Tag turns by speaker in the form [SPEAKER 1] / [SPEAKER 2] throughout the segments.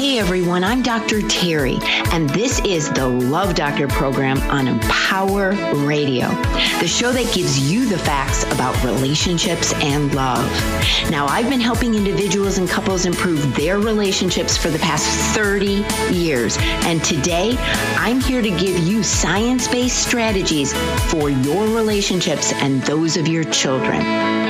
[SPEAKER 1] Hey everyone, I'm Dr. Terry, and this is the Love Doctor program on Empower Radio, the show that gives you the facts about relationships and love. Now, I've been helping individuals and couples improve their relationships for the past 30 years, and today I'm here to give you science-based strategies for your relationships and those of your children.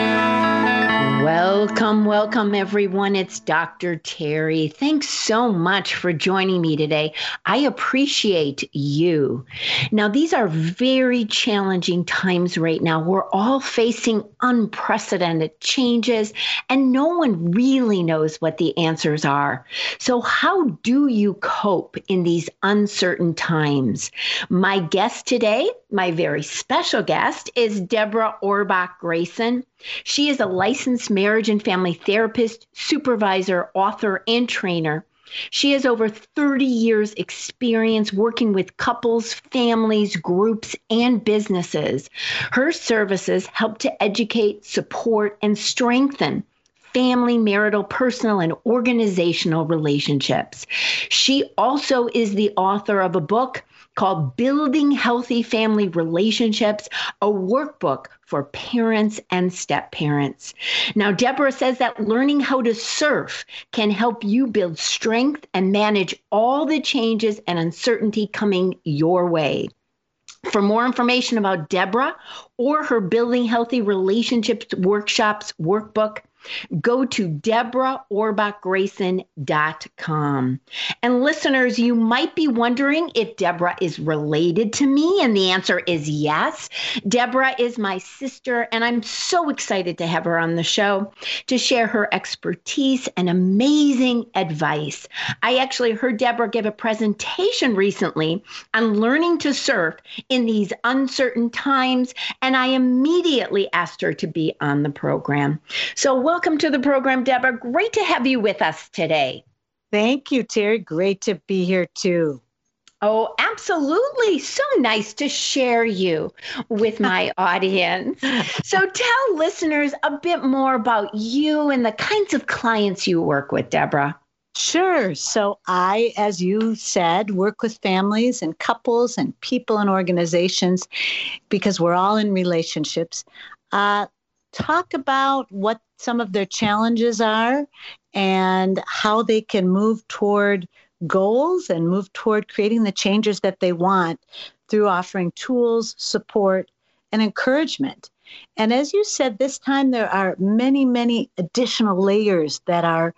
[SPEAKER 1] Welcome, everyone. It's Dr. Terry. Thanks so much for joining me today. I appreciate you. Now, these are very challenging times right now. We're all facing unprecedented changes, and no one really knows what the answers are. So how do you cope in these uncertain times? My guest today, my very special guest, is Deborah Orbach Grayson. She is a licensed marriage and family therapist, supervisor, author, and trainer. She has over 30 years experience working with couples, families, groups, and businesses. Her services help to educate, support, and strengthen family, marital, personal, and organizational relationships. She also is the author of a book called Building Healthy Family Relationships, a workbook for parents and step-parents. Now, Deborah says that learning how to surf can help you build strength and manage all the changes and uncertainty coming your way. For more information about Deborah or her Building Healthy Relationships Workshops workbook, go to DeborahOrbachGrayson.com. And listeners, you might be wondering if Deborah is related to me, and the answer is yes. Deborah is my sister, and I'm so excited to have her on the show to share her expertise and amazing advice. I actually heard Deborah give a presentation recently on learning to surf in these uncertain times, and I immediately asked her to be on the program. So welcome to the program, Deborah. Great to have you with us today.
[SPEAKER 2] Thank you, Terry. Great to be here too.
[SPEAKER 1] Oh, absolutely. So nice to share you with my audience. So tell listeners a bit more about you and the kinds of clients you work with, Deborah.
[SPEAKER 2] Sure. So I, as you said, work with families and couples and people and organizations because we're all in relationships. Talk about what some of their challenges are and how they can move toward goals and move toward creating the changes that they want through offering tools, support, and encouragement. And as you said, this time there are many, many additional layers that are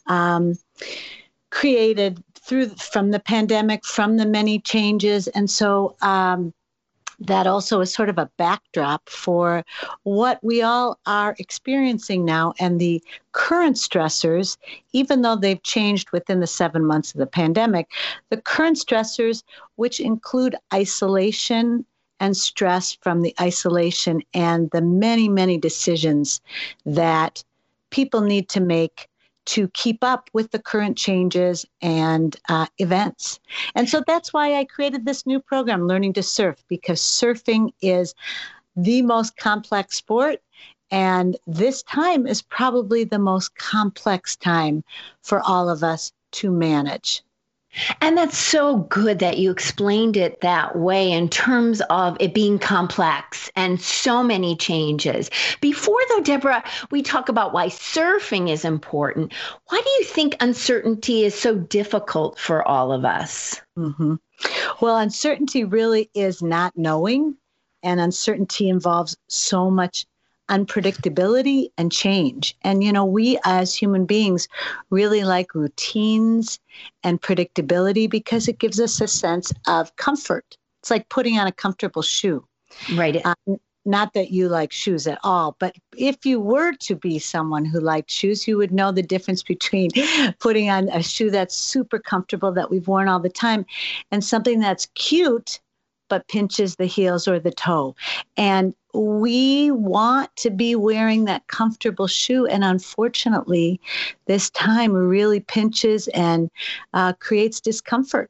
[SPEAKER 2] created from the pandemic, from the many changes. And so that also is sort of a backdrop for what we all are experiencing now and the current stressors, even though they've changed within the 7 months of the pandemic, the current stressors, which include isolation and stress from the isolation and the many, many decisions that people need to make to keep up with the current changes and events. And so that's why I created this new program, Learning to Surf, because surfing is the most complex sport. And this time is probably the most complex time for all of us to manage.
[SPEAKER 1] And that's so good that you explained it that way in terms of it being complex and so many changes. Before, though, Deborah, we talk about why surfing is important. Why do you think uncertainty is so difficult for all of us?
[SPEAKER 2] Mm-hmm. Well, uncertainty really is not knowing, and uncertainty involves so much unpredictability and change. And, we as human beings really like routines and predictability because it gives us a sense of comfort. It's like putting on a comfortable shoe.
[SPEAKER 1] Right.
[SPEAKER 2] Not that you like shoes at all, but if you were to be someone who liked shoes, you would know the difference between putting on a shoe that's super comfortable that we've worn all the time and something that's cute but pinches the heels or the toe. And we want to be wearing that comfortable shoe. And unfortunately, this time really pinches and creates discomfort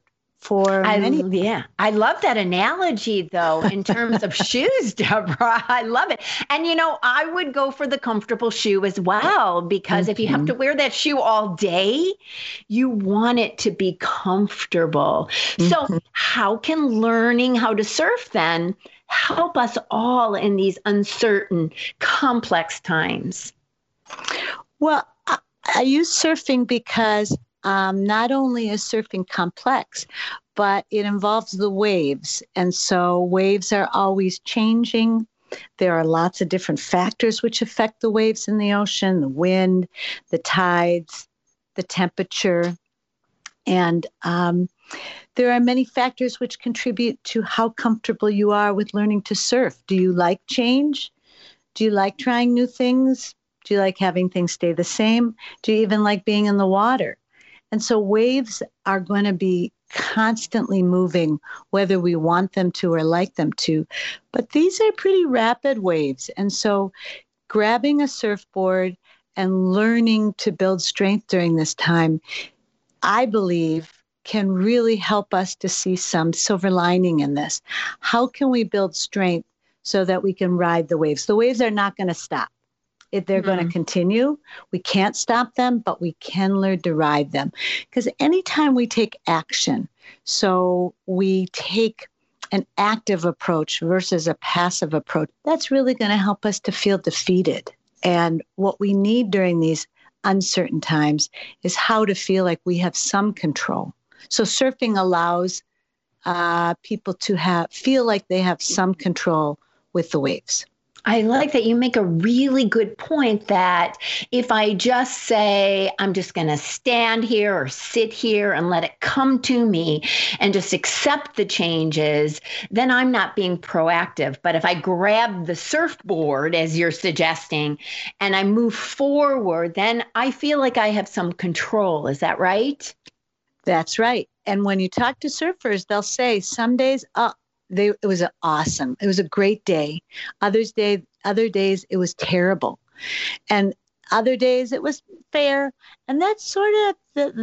[SPEAKER 2] for many.
[SPEAKER 1] Yeah, I love that analogy though, in terms of shoes, Deborah. I love it. And I would go for the comfortable shoe as well, because if you have to wear that shoe all day, you want it to be comfortable. So how can learning how to surf then help us all in these uncertain, complex times?
[SPEAKER 2] Well, I use surfing because not only is surfing complex, but it involves the waves. And so waves are always changing. There are lots of different factors which affect the waves in the ocean: the wind, the tides, the temperature. And there are many factors which contribute to how comfortable you are with learning to surf. Do you like change? Do you like trying new things? Do you like having things stay the same? Do you even like being in the water? And so waves are going to be constantly moving, whether we want them to or like them to. But these are pretty rapid waves. And so grabbing a surfboard and learning to build strength during this time, I believe, can really help us to see some silver lining in this. How can we build strength so that we can ride the waves? The waves are not going to stop. They're going to continue. We can't stop them, but we can learn to ride them. Because anytime we take action, so we take an active approach versus a passive approach, that's really going to help us to feel defeated. And what we need during these uncertain times is how to feel like we have some control. So surfing allows people to feel like they have some control with the waves.
[SPEAKER 1] I like that you make a really good point that if I just say, I'm just going to stand here or sit here and let it come to me and just accept the changes, then I'm not being proactive. But if I grab the surfboard, as you're suggesting, and I move forward, then I feel like I have some control. Is that right?
[SPEAKER 2] That's right. And when you talk to surfers, they'll say some days, it was awesome. It was a great day. Other days it was terrible, and other days it was fair. And that's sort of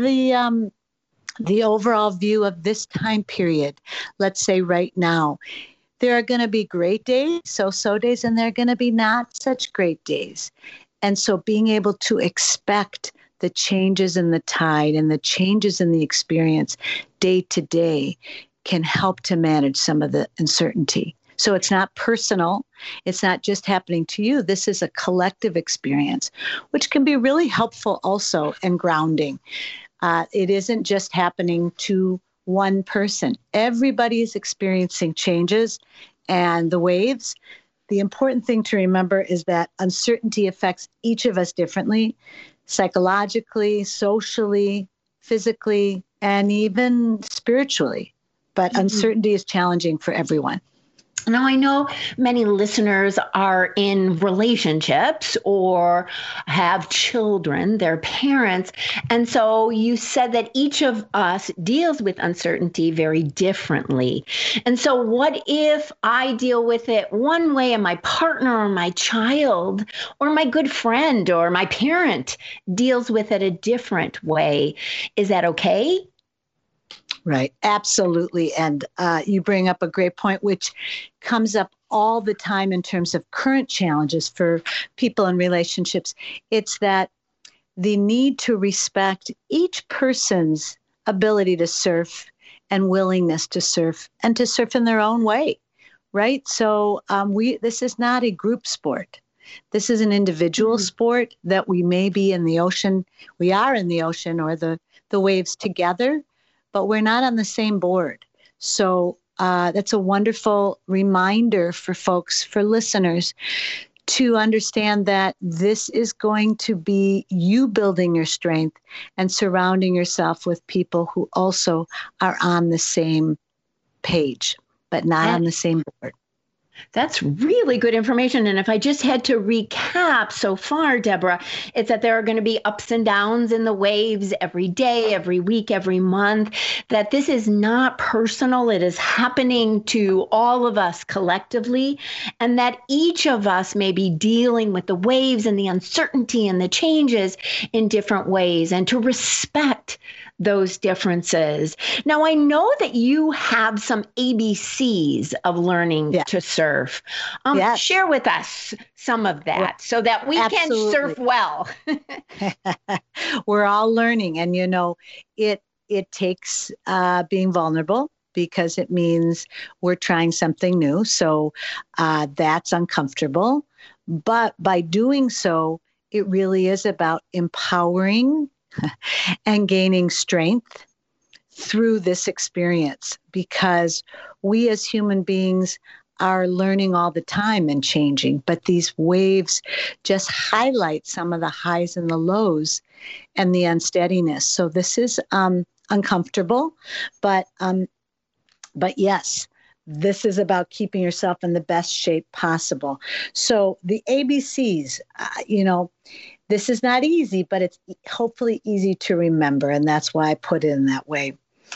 [SPEAKER 2] the overall view of this time period. Let's say right now, there are going to be great days, so days, and there are going to be not such great days. And so being able to expect the changes in the tide and the changes in the experience day to day can help to manage some of the uncertainty. So it's not personal. It's not just happening to you. This is a collective experience, which can be really helpful also and grounding. It isn't just happening to one person. Everybody is experiencing changes and the waves. The important thing to remember is that uncertainty affects each of us differently, psychologically, socially, physically, and even spiritually. But uncertainty is challenging for everyone.
[SPEAKER 1] Now, I know many listeners are in relationships or have children, their parents. And so you said that each of us deals with uncertainty very differently. And so what if I deal with it one way and my partner or my child or my good friend or my parent deals with it a different way? Is that okay?
[SPEAKER 2] Right. Absolutely. And you bring up a great point, which comes up all the time in terms of current challenges for people in relationships. It's that the need to respect each person's ability to surf and willingness to surf and to surf in their own way. Right. So this is not a group sport. This is an individual sport that we may be in the ocean. We are in the ocean or the waves together, but we're not on the same board. So that's a wonderful reminder for folks, for listeners, to understand that this is going to be you building your strength and surrounding yourself with people who also are on the same page, but not on the same board.
[SPEAKER 1] That's really good information. And if I just had to recap so far, Deborah, it's that there are going to be ups and downs in the waves every day, every week, every month, that this is not personal. It is happening to all of us collectively, and that each of us may be dealing with the waves and the uncertainty and the changes in different ways, and to respect those differences. Now, I know that you have some ABCs of learning to surf.
[SPEAKER 2] Yes.
[SPEAKER 1] Share with us some of that so that we can surf well.
[SPEAKER 2] We're all learning. And, it takes being vulnerable, because it means we're trying something new. So that's uncomfortable. But by doing so, it really is about empowering and gaining strength through this experience, because we as human beings are learning all the time and changing. But these waves just highlight some of the highs and the lows and the unsteadiness. So this is uncomfortable, but yes, this is about keeping yourself in the best shape possible. So the ABCs, this is not easy, but it's hopefully easy to remember. And that's why I put it in that way.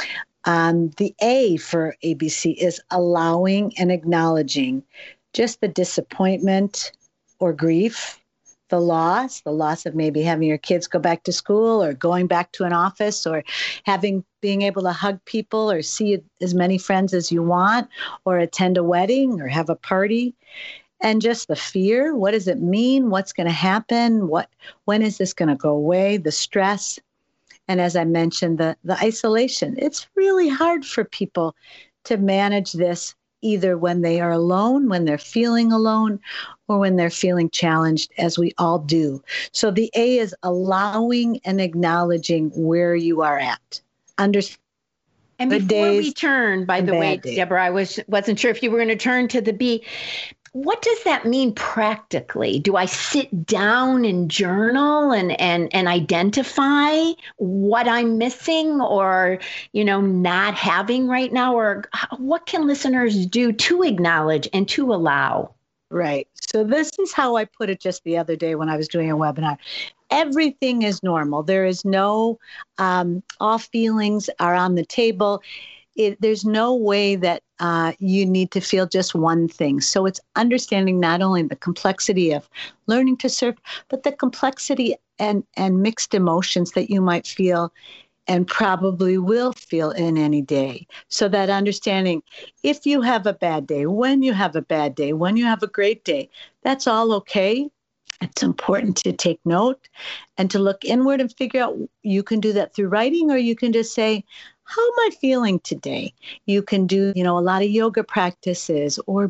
[SPEAKER 2] The A for ABC is allowing and acknowledging just the disappointment or grief, the loss of maybe having your kids go back to school, or going back to an office, or being able to hug people or see as many friends as you want, or attend a wedding or have a party. And just the fear, what does it mean? What's going to happen? When is this going to go away? The stress. And as I mentioned, the isolation. It's really hard for people to manage this, either when they are alone, when they're feeling alone, or when they're feeling challenged, as we all do. So the A is allowing and acknowledging where you are at.
[SPEAKER 1] And before we turn, by the way, Deborah, I wasn't sure if you were going to turn to the B. What does that mean practically? Do I sit down and journal and identify what I'm missing or, not having right now? Or what can listeners do to acknowledge and to allow?
[SPEAKER 2] Right. So this is how I put it just the other day when I was doing a webinar. Everything is normal. There is no, all feelings are on the table. There's no way that you need to feel just one thing. So it's understanding not only the complexity of learning to surf, but the complexity and mixed emotions that you might feel and probably will feel in any day. So that understanding, if you have a bad day, when you have a bad day, when you have a great day, that's all okay. It's important to take note and to look inward and figure out, you can do that through writing, or you can just say, how am I feeling today? You can do, a lot of yoga practices, or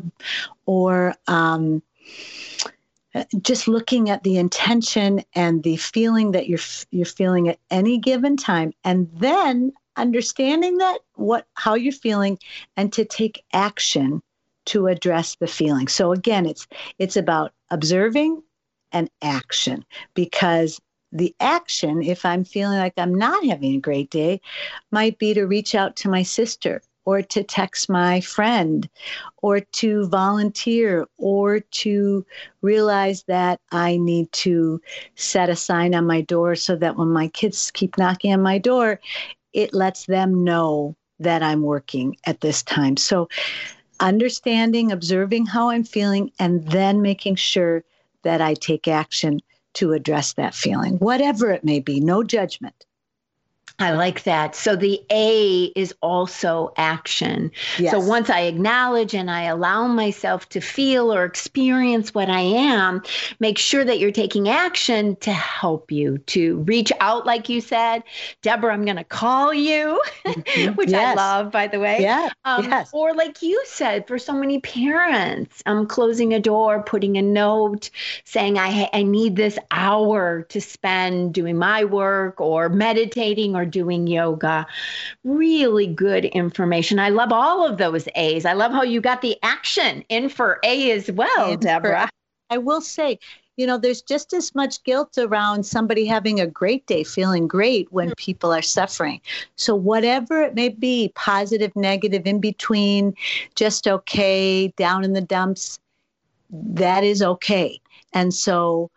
[SPEAKER 2] just looking at the intention and the feeling that you're feeling at any given time, and then understanding how you're feeling, and to take action to address the feeling. So again, it's about observing and action, because the action, if I'm feeling like I'm not having a great day, might be to reach out to my sister, or to text my friend, or to volunteer, or to realize that I need to set a sign on my door so that when my kids keep knocking on my door, it lets them know that I'm working at this time. So understanding, observing how I'm feeling, and then making sure that I take action to address that feeling, whatever it may be, no judgment.
[SPEAKER 1] I like that. So the A is also action. Yes. So once I acknowledge and I allow myself to feel or experience what I am, make sure that you're taking action to help you to reach out, like you said. Deborah, I'm going to call you, which I love, by the way.
[SPEAKER 2] Yeah.
[SPEAKER 1] Or like you said, for so many parents, closing a door, putting a note, saying, I need this hour to spend doing my work or meditating or doing yoga. Really good information. I love all of those A's. I love how you got the action in for A as well, Deborah.
[SPEAKER 2] I will say, there's just as much guilt around somebody having a great day, feeling great, when people are suffering. So whatever it may be, positive, negative, in between, just okay, down in the dumps, that is okay. And so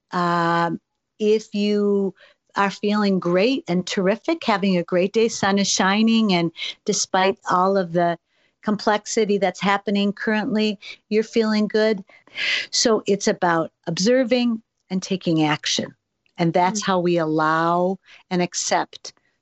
[SPEAKER 2] if you are feeling great and terrific, having a great day, sun is shining, and despite all of the complexity that's happening currently, you're feeling good. So it's about observing and taking action. And that's how we allow and accept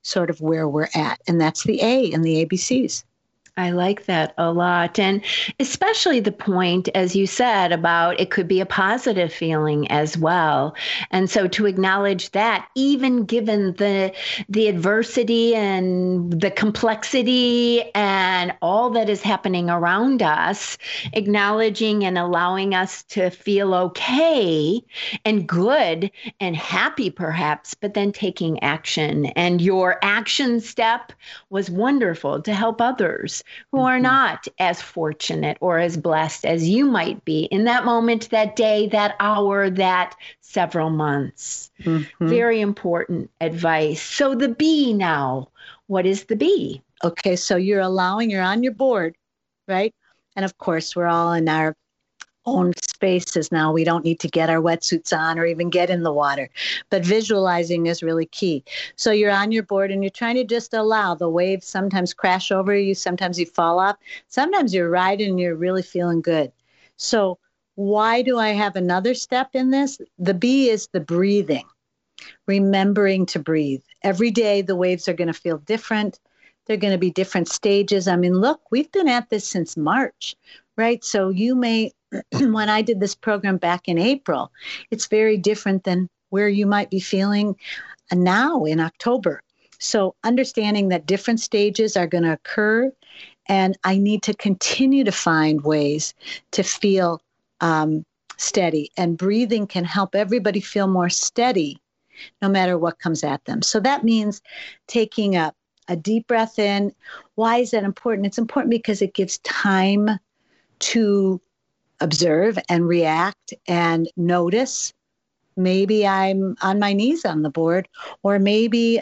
[SPEAKER 2] sort of where we're at. And that's the A in the ABCs.
[SPEAKER 1] I like that a lot. And especially the point, as you said, about it could be a positive feeling as well. And so to acknowledge that, even given the adversity and the complexity and all that is happening around us, acknowledging and allowing us to feel okay and good and happy perhaps, but then taking action. And your action step was wonderful to help others who are not as fortunate or as blessed as you might be in that moment, that day, that hour, that several months. Very important advice. So the B now, what is the B?
[SPEAKER 2] Okay, so you're on your board, right? And of course, we're all in our own spaces now. We don't need to get our wetsuits on or even get in the water, but visualizing is really key. So you're on your board and you're trying to just allow the waves sometimes crash over you. Sometimes you fall off. Sometimes you're riding and you're really feeling good. So why do I have another step in this? The B is the breathing, remembering to breathe. Every day, the waves are going to feel different. They're going to be different stages. I mean, look, we've been at this since March, right? So you may, when I did this program back in April, it's very different than where you might be feeling now in October. So understanding that different stages are going to occur, and I need to continue to find ways to feel steady. And breathing can help everybody feel more steady no matter what comes at them. So that means taking a deep breath in. Why is that important? It's important because it gives time to observe and react and notice. Maybe I'm on my knees on the board, or maybe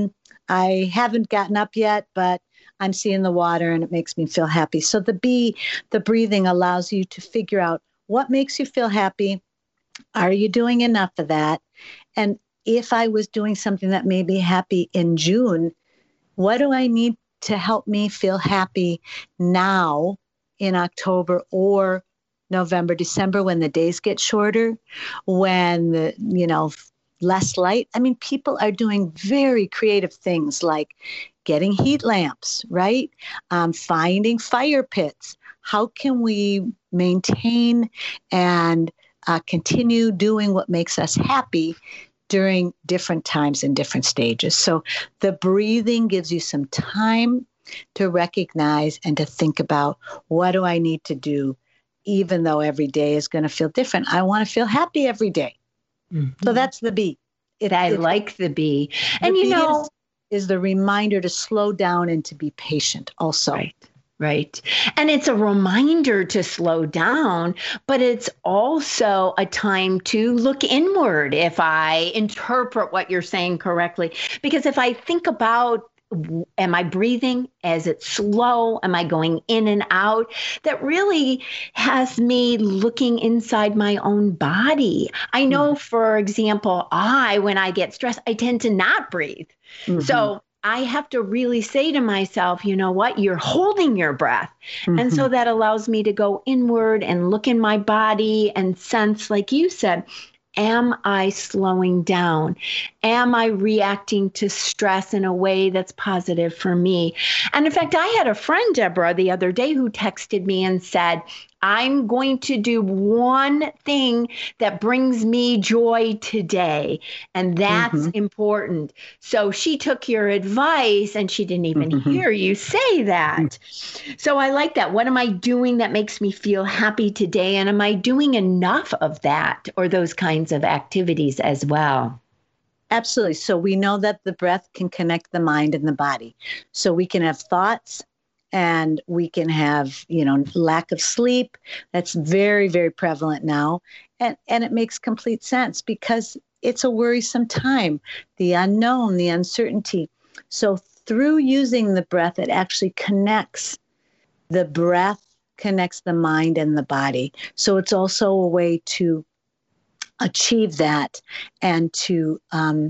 [SPEAKER 2] I haven't gotten up yet, but I'm seeing the water and it makes me feel happy. So the B, the breathing, allows you to figure out what makes you feel happy. Are you doing enough of that? And if I was doing something that made me happy in June, what do I need to help me feel happy now in October or November, December, when the days get shorter, when the, less light? I mean, people are doing very creative things like getting heat lamps, right? Finding fire pits. How can we maintain and continue doing what makes us happy during different times and different stages? So the breathing gives you some time to recognize and to think about, what do I need to do, even though every day is going to feel different? I want to feel happy every day. So that's the B.
[SPEAKER 1] I like the B. And
[SPEAKER 2] is the reminder to slow down and to be patient also.
[SPEAKER 1] Right. And it's a reminder to slow down, but it's also a time to look inward, if I interpret what you're saying correctly. Because if I think about, am I breathing? Is it slow? Am I going in and out? That really has me looking inside my own body. I know, for example, when I get stressed, I tend to not breathe. So I have to really say to myself, you know what, you're holding your breath. And so that allows me to go inward and look in my body and sense, like you said, am I slowing down? Am I reacting to stress in a way that's positive for me? And in fact, I had a friend, Deborah, the other day who texted me and said, I'm going to do one thing that brings me joy today. And that's important. So she took your advice and she didn't even hear you say that. So I like that. What am I doing that makes me feel happy today? And am I doing enough of that or those kinds of activities as well?
[SPEAKER 2] Absolutely. So we know that the breath can connect the mind and the body. So we can have thoughts, and we can have, lack of sleep. That's very, very prevalent now. And it makes complete sense because it's a worrisome time, the unknown, the uncertainty. So through using the breath, it actually connects. The breath connects the mind and the body. So it's also a way to achieve that and to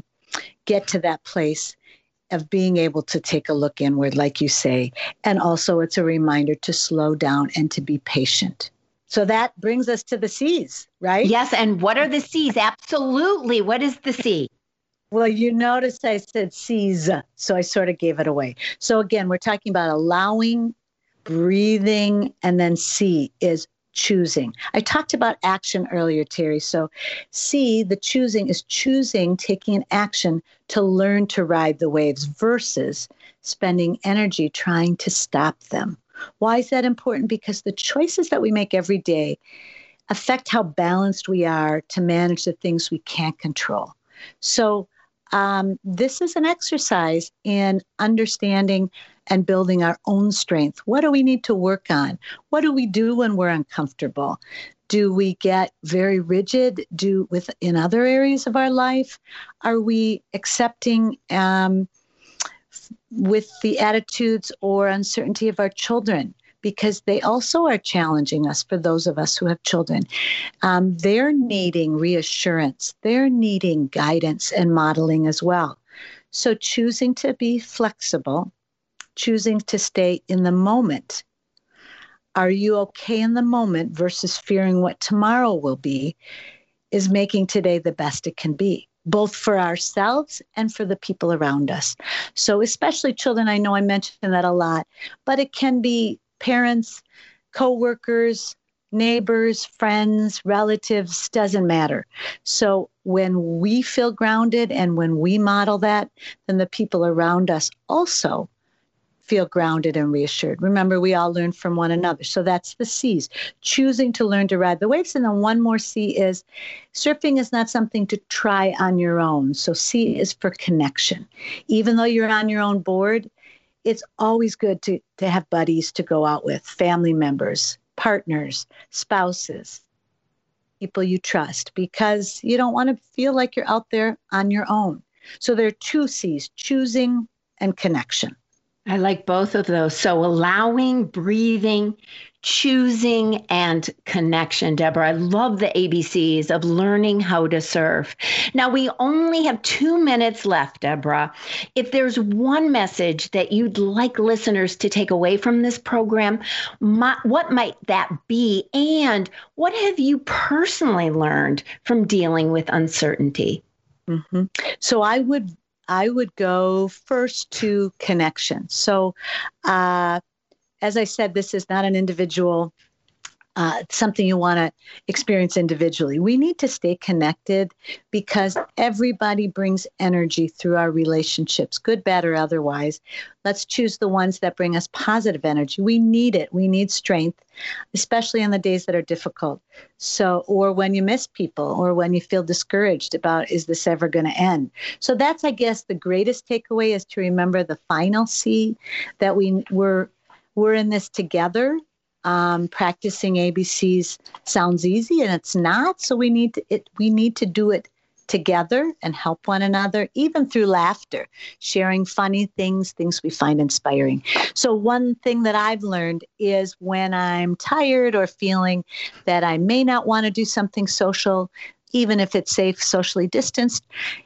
[SPEAKER 2] get to that place of being able to take a look inward, like you say. And also it's a reminder to slow down and to be patient. So that brings us to the C's, right?
[SPEAKER 1] Yes. And what are the C's? Absolutely. What is the C?
[SPEAKER 2] Well, you notice I said seize, so I sort of gave it away. So again, we're talking about allowing, breathing, and then C is choosing. I talked about action earlier, Terry. So C, the choosing, is choosing, taking an action to learn to ride the waves versus spending energy trying to stop them. Why is that important? Because the choices that we make every day affect how balanced we are to manage the things we can't control. So this is an exercise in understanding and building our own strength. What do we need to work on? What do we do when we're uncomfortable? Do we get very rigid? In other areas of our life? Are we accepting with the attitudes or uncertainty of our children? Because they also are challenging us for those of us who have children. They're needing reassurance. They're needing guidance and modeling as well. So choosing to be flexible, choosing to stay in the moment. Are you okay in the moment versus fearing what tomorrow will be is making today the best it can be, both for ourselves and for the people around us. So especially children, I know I mentioned that a lot, but it can be parents, coworkers, neighbors, friends, relatives, doesn't matter. So when we feel grounded and when we model that, then the people around us also feel grounded and reassured. Remember, we all learn from one another. So that's the C's, choosing to learn to ride the waves. And then one more C is surfing is not something to try on your own. So C is for connection. Even though you're on your own board, it's always good to have buddies to go out with, family members, partners, spouses, people you trust, because you don't want to feel like you're out there on your own. So there are two C's, choosing and connection.
[SPEAKER 1] I like both of those. So allowing, breathing, choosing, and connection, Deborah. I love the ABCs of learning how to surf. Now, we only have 2 minutes left, Deborah. If there's one message that you'd like listeners to take away from this program, what might that be? And what have you personally learned from dealing with uncertainty?
[SPEAKER 2] Mm-hmm. So I would go first to connection. So, as I said, this is not an individual, something you want to experience individually. We need to stay connected because everybody brings energy through our relationships, good, bad, or otherwise. Let's choose the ones that bring us positive energy. We need it. We need strength, especially in the days that are difficult. So, or when you miss people, or when you feel discouraged about, is this ever going to end? So that's, I guess, the greatest takeaway is to remember the final C, that we're in this together. Practicing ABCs sounds easy, and it's not. So we need to do it together and help one another, even through laughter, sharing funny things we find inspiring. So one thing that I've learned is when I'm tired or feeling that I may not want to do something social, even if it's safe, socially distanced,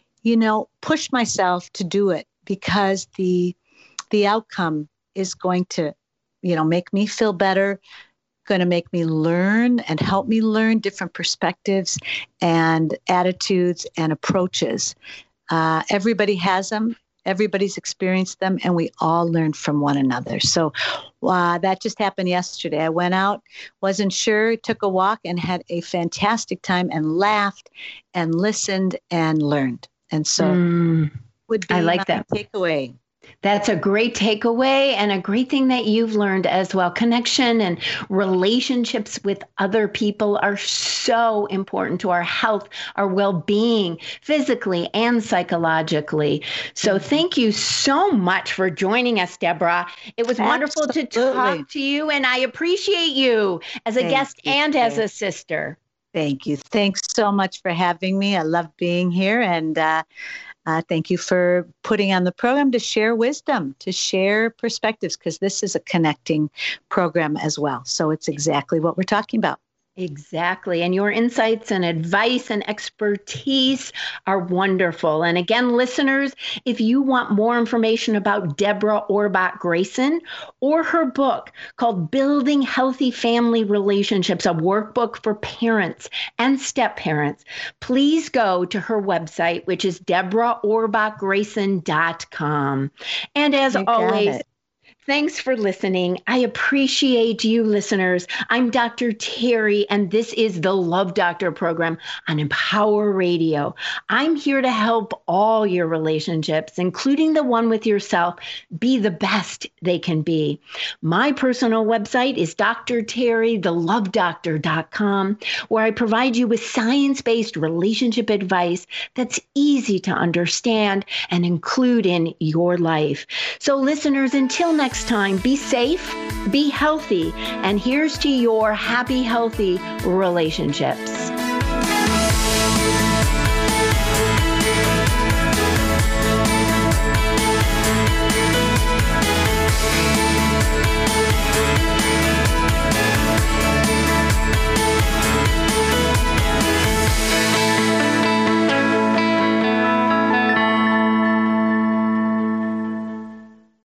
[SPEAKER 2] push myself to do it, because the outcome is going to make me feel better, going to make me learn and help me learn different perspectives and attitudes and approaches. Everybody has them. Everybody's experienced them, and we all learn from one another. So that just happened yesterday. I went out, wasn't sure, took a walk, and had a fantastic time and laughed and listened and learned. And so would be
[SPEAKER 1] I like
[SPEAKER 2] my
[SPEAKER 1] that
[SPEAKER 2] takeaway.
[SPEAKER 1] That's a great takeaway and a great thing that you've learned as well. Connection and relationships with other people are so important to our health, our well-being, physically and psychologically. So thank you so much for joining us, Deborah. It was wonderful to talk to you, and I appreciate you as a guest and as a sister.
[SPEAKER 2] Thank you. Thanks so much for having me. I love being here, and thank you for putting on the program to share wisdom, to share perspectives, because this is a connecting program as well. So it's exactly what we're talking about.
[SPEAKER 1] Exactly. And your insights and advice and expertise are wonderful. And again, listeners, if you want more information about Deborah Orbach Grayson or her book called Building Healthy Family Relationships, a workbook for parents and step parents, please go to her website, which is DeborahOrbachGrayson.com. And as always, thanks for listening. I appreciate you, listeners. I'm Dr. Terry, and this is the Love Doctor program on Empower Radio. I'm here to help all your relationships, including the one with yourself, be the best they can be. My personal website is drterrythelovedoctor.com, where I provide you with science-based relationship advice that's easy to understand and include in your life. So listeners, until next time, be safe, be healthy, and here's to your happy, healthy relationships.